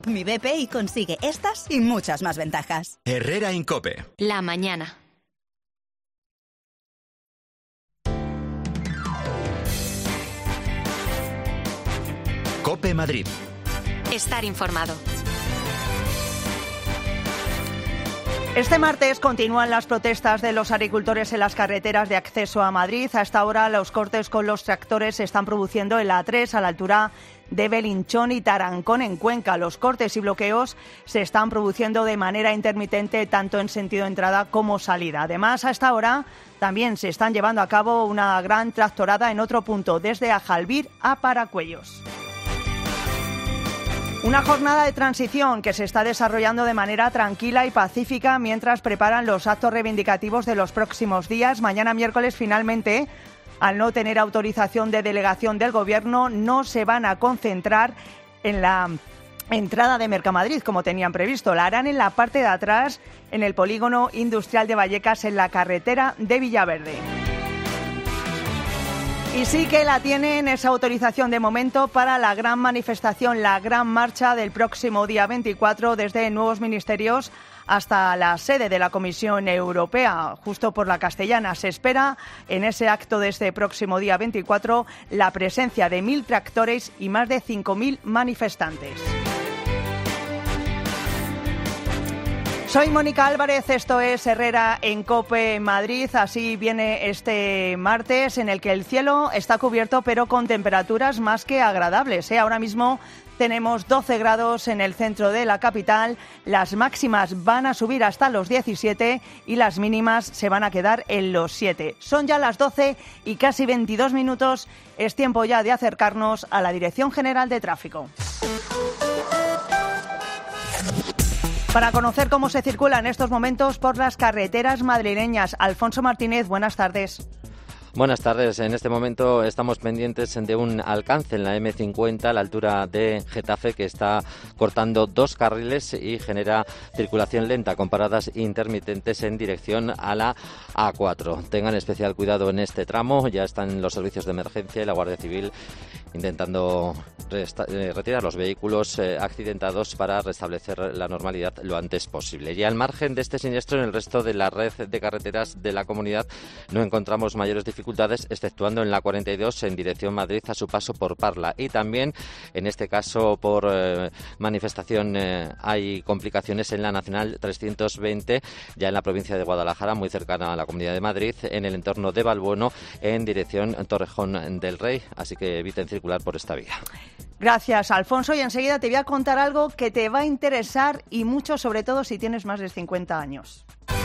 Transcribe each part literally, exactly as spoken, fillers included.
Mi B P I consigue estas y muchas más ventajas. Herrera Incope. La mañana. Cope Madrid. Estar informado. Este martes continúan las protestas de los agricultores en las carreteras de acceso a Madrid. A esta hora los cortes con los tractores se están produciendo en la A tres a la altura de Belinchón y Tarancón en Cuenca. Los cortes y bloqueos se están produciendo de manera intermitente tanto en sentido entrada como salida. Además, a esta hora también se están llevando a cabo una gran tractorada en otro punto, desde Ajalbir a Paracuellos. Una jornada de transición que se está desarrollando de manera tranquila y pacífica mientras preparan los actos reivindicativos de los próximos días. Mañana miércoles, finalmente, al no tener autorización de delegación del Gobierno, no se van a concentrar en la entrada de Mercamadrid como tenían previsto. La harán en la parte de atrás, en el polígono industrial de Vallecas, en la carretera de Villaverde. Y sí que la tienen esa autorización de momento para la gran manifestación, la gran marcha del próximo día veinticuatro desde nuevos ministerios hasta la sede de la Comisión Europea, justo por la Castellana. Se espera en ese acto de este próximo día veinticuatro la presencia de mil tractores y más de cinco mil manifestantes. Soy Mónica Álvarez, esto es Herrera en COPE Madrid. Así viene este martes en el que el cielo está cubierto pero con temperaturas más que agradables, ¿eh? Ahora mismo tenemos doce grados en el centro de la capital, las máximas van a subir hasta los diecisiete y las mínimas se van a quedar en los siete. Son ya las doce y casi veintidós minutos, es tiempo ya de acercarnos a la Dirección General de Tráfico. Para conocer cómo se circula en estos momentos por las carreteras madrileñas, Alfonso Martínez, buenas tardes. Buenas tardes. En este momento estamos pendientes de un alcance en la eme cincuenta a la altura de Getafe que está cortando dos carriles y genera circulación lenta con paradas intermitentes en dirección a la A cuatro. Tengan especial cuidado en este tramo. Ya están los servicios de emergencia y la Guardia Civil intentando resta- eh, retirar los vehículos eh, accidentados para restablecer la normalidad lo antes posible. Y al margen de este siniestro, en el resto de la red de carreteras de la comunidad no encontramos mayores dificultades, exceptuando en la cuarenta y dos en dirección Madrid a su paso por Parla. Y también, en este caso, por eh, manifestación eh, hay complicaciones en la Nacional trescientos veinte, ya en la provincia de Guadalajara, muy cercana a la Comunidad de Madrid, en el entorno de Valbueno, en dirección Torrejón del Rey. Así que eviten circular por esta vía. Gracias, Alfonso. Y enseguida te voy a contar algo que te va a interesar y mucho, sobre todo si tienes más de cincuenta años.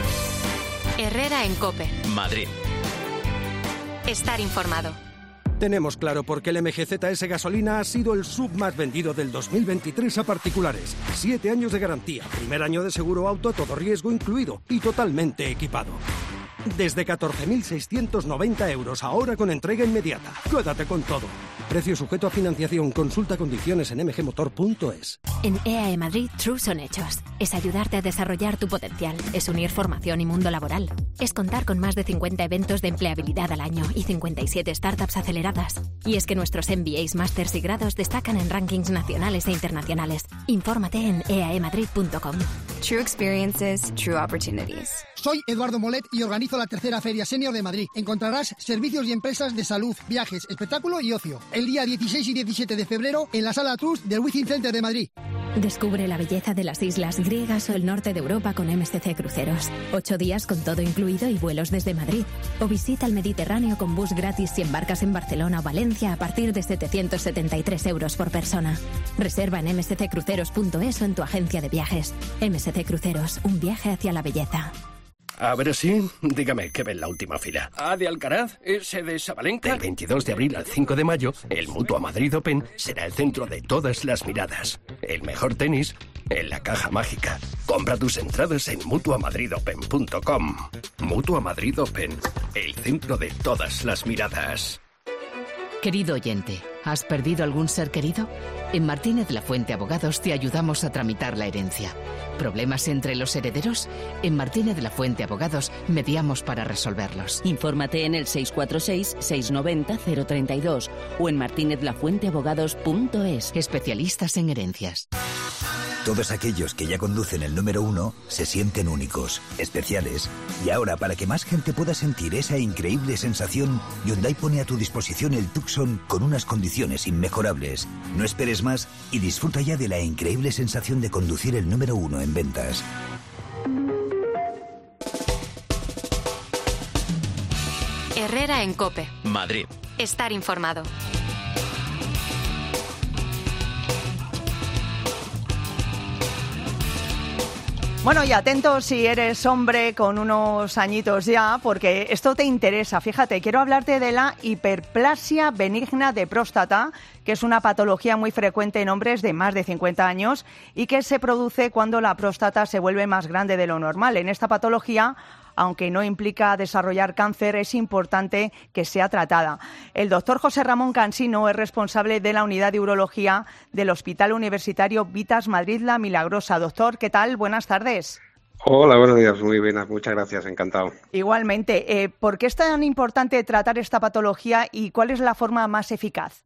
Herrera en COPE. Madrid. Estar informado. Tenemos claro por qué el eme ge zeta ese gasolina ha sido el sub más vendido del dos mil veintitrés a particulares. Siete años de garantía, primer año de seguro auto, todo riesgo incluido y totalmente equipado. Desde catorce mil seiscientos noventa euros, ahora con entrega inmediata. Quédate con todo. Precio sujeto a financiación. Consulta condiciones en eme ge motor punto es. En E A E Madrid, True son hechos. Es ayudarte a desarrollar tu potencial. Es unir formación y mundo laboral. Es contar con más de cincuenta eventos de empleabilidad al año y cincuenta y siete startups aceleradas. Y es que nuestros eme be as, másters y grados destacan en rankings nacionales e internacionales. Infórmate en e a e madrid punto com. True experiences, true opportunities. Soy Eduardo Molet y organizo la tercera Feria Senior de Madrid. Encontrarás servicios y empresas de salud, viajes, espectáculo y ocio. El día dieciséis y diecisiete de febrero en la Sala Trust del Within Center de Madrid. Descubre la belleza de las islas griegas o el norte de Europa con eme ese ce Cruceros. Ocho días con todo incluido y vuelos desde Madrid. O visita el Mediterráneo con bus gratis si embarcas en Barcelona o Valencia a partir de setecientos setenta y tres euros por persona. Reserva en eme ese ce cruceros punto es o en tu agencia de viajes. eme ese ce Cruceros, un viaje hacia la belleza. A ver si, dígame, ¿qué ve en la última fila? ¿A de Alcaraz? ¿Ese de Sabalenka? Del veintidós de abril al cinco de mayo, el Mutua Madrid Open será el centro de todas las miradas. El mejor tenis en la caja mágica. Compra tus entradas en mutua madrid open punto com. Mutua Madrid Open, el centro de todas las miradas. Querido oyente, ¿has perdido algún ser querido? En Martínez Lafuente Abogados te ayudamos a tramitar la herencia. ¿Problemas entre los herederos? En Martínez Lafuente Abogados mediamos para resolverlos. Infórmate en el seis cuatro seis, seis nueve cero, cero tres dos o en martinez lafuente abogados punto es. Especialistas en herencias. Todos aquellos que ya conducen el número uno se sienten únicos, especiales. Y ahora, para que más gente pueda sentir esa increíble sensación, Hyundai pone a tu disposición el Tucson con unas condiciones inmejorables. No esperes más y disfruta ya de la increíble sensación de conducir el número uno en ventas. Herrera en COPE. Madrid. Estar informado. Bueno, y atentos si eres hombre con unos añitos ya, porque esto te interesa. Fíjate, quiero hablarte de la hiperplasia benigna de próstata, que es una patología muy frecuente en hombres de más de cincuenta años y que se produce cuando la próstata se vuelve más grande de lo normal. En esta patología, aunque no implica desarrollar cáncer, es importante que sea tratada. El doctor José Ramón Cansino es responsable de la unidad de urología del Hospital Universitario Vitas Madrid La Milagrosa. Doctor, ¿qué tal? Buenas tardes. Hola, buenos días. Muy bien, muchas gracias. Encantado. Igualmente. Eh, ¿Por qué es tan importante tratar esta patología y cuál es la forma más eficaz?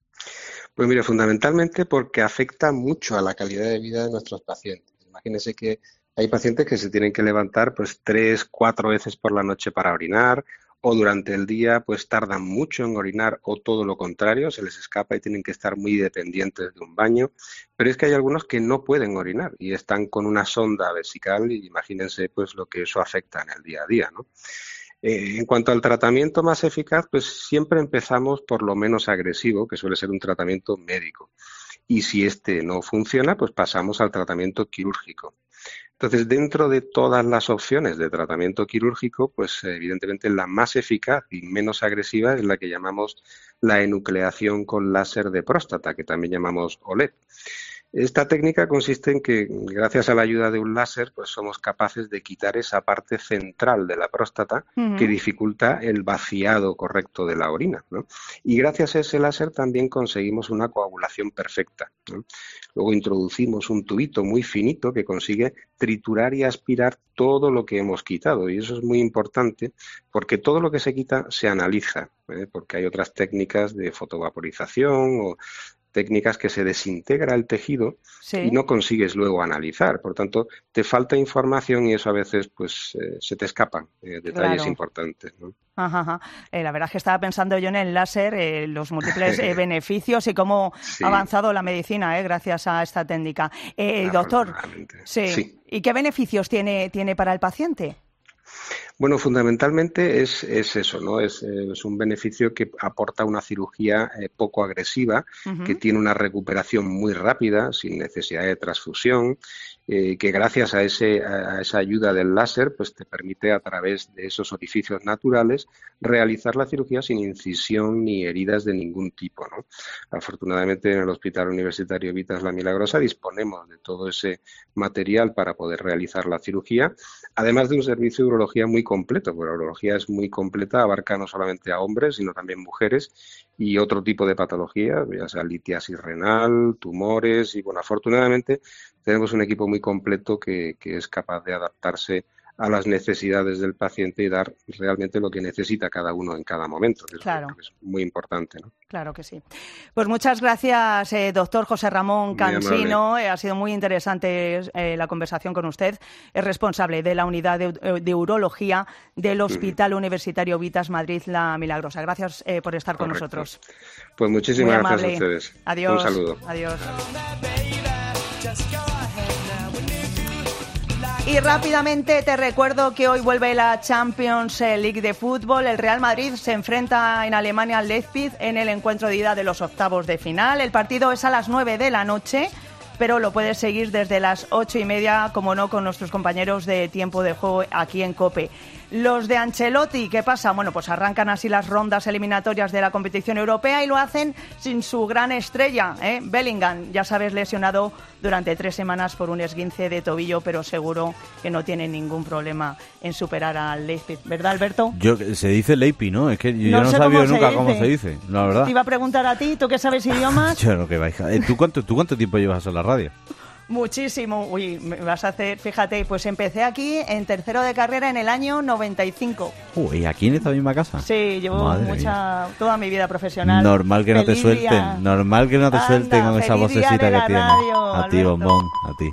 Pues mire, fundamentalmente porque afecta mucho a la calidad de vida de nuestros pacientes. Imagínense que hay pacientes que se tienen que levantar pues tres, cuatro veces por la noche para orinar, o durante el día pues tardan mucho en orinar, o todo lo contrario, se les escapa y tienen que estar muy dependientes de un baño. Pero es que hay algunos que no pueden orinar y están con una sonda vesical y imagínense pues lo que eso afecta en el día a día, ¿no? Eh, en cuanto al tratamiento más eficaz, pues siempre empezamos por lo menos agresivo, que suele ser un tratamiento médico. Y si este no funciona, pues pasamos al tratamiento quirúrgico. Entonces, dentro de todas las opciones de tratamiento quirúrgico, pues evidentemente la más eficaz y menos agresiva es la que llamamos la enucleación con láser de próstata, que también llamamos O L E D. Esta técnica consiste en que, gracias a la ayuda de un láser, pues somos capaces de quitar esa parte central de la próstata uh-huh. que dificulta el vaciado correcto de la orina, ¿no? Y gracias a ese láser también conseguimos una coagulación perfecta, ¿no? Luego introducimos un tubito muy finito que consigue triturar y aspirar todo lo que hemos quitado. Y eso es muy importante porque todo lo que se quita se analiza, ¿eh? Porque hay otras técnicas de fotovaporización o técnicas que se desintegra el tejido sí. y no consigues luego analizar. Por tanto, te falta información y eso a veces pues eh, se te escapan eh, detalles claro. importantes, ¿no? Ajá, ajá. Eh, la verdad es que estaba pensando yo en el láser, eh, los múltiples eh, beneficios y cómo sí. ha avanzado la medicina eh, gracias a esta técnica. Eh, doctor, sí. sí. ¿y qué beneficios tiene, tiene para el paciente? Bueno, fundamentalmente es, es eso, ¿no? Es, es un beneficio que aporta una cirugía eh, poco agresiva, uh-huh. que tiene una recuperación muy rápida, sin necesidad de transfusión, eh, que gracias a, ese, a esa ayuda del láser, pues te permite a través de esos orificios naturales realizar la cirugía sin incisión ni heridas de ningún tipo, ¿no? Afortunadamente en el Hospital Universitario Vitas La Milagrosa disponemos de todo ese material para poder realizar la cirugía, además de un servicio de urología muy completo, porque la urología es muy completa, abarca no solamente a hombres, sino también mujeres y otro tipo de patologías, ya sea litiasis renal, tumores, y bueno, afortunadamente tenemos un equipo muy completo que, que es capaz de adaptarse a las necesidades del paciente y dar realmente lo que necesita cada uno en cada momento, que claro. es muy importante, ¿no? Claro que sí. Pues muchas gracias, eh, doctor José Ramón Cansino. Eh, ha sido muy interesante eh, la conversación con usted. Es responsable de la unidad de, de urología del Hospital mm. Universitario Vitas Madrid La Milagrosa. Gracias eh, por estar Correcto. Con nosotros. Pues muchísimas gracias a ustedes. Adiós. Un saludo. Adiós. Y rápidamente te recuerdo que hoy vuelve la Champions League de fútbol. El Real Madrid se enfrenta en Alemania al Leipzig en el encuentro de ida de los octavos de final. El partido es a las nueve de la noche, pero lo puedes seguir desde las ocho y media, como no, con nuestros compañeros de Tiempo de Juego aquí en COPE. Los de Ancelotti, ¿qué pasa? Bueno, pues arrancan así las rondas eliminatorias de la competición europea y lo hacen sin su gran estrella, ¿eh? Bellingham, ya sabes, lesionado durante tres semanas por un esguince de tobillo, pero seguro que no tiene ningún problema en superar al Leipzig, ¿verdad, Alberto? Yo, se dice Leipzig, ¿no? Es que yo no, no he sabido nunca se cómo se dice, la verdad. Te iba a preguntar a ti, ¿tú qué sabes idiomas? Yo no, que vais. ¿Tú cuánto, ¿Tú cuánto tiempo llevas en la radio? Muchísimo. Uy, me vas a hacer, fíjate, pues empecé aquí en tercero de carrera en el año noventa y cinco. Uy, ¿aquí en esta misma casa? Sí, llevo Madre mucha mía. toda mi vida profesional. Normal que no te suelten, normal que no te Anda, suelten con esa vocecita que tienes. Radio, a ti, Bombón, a ti.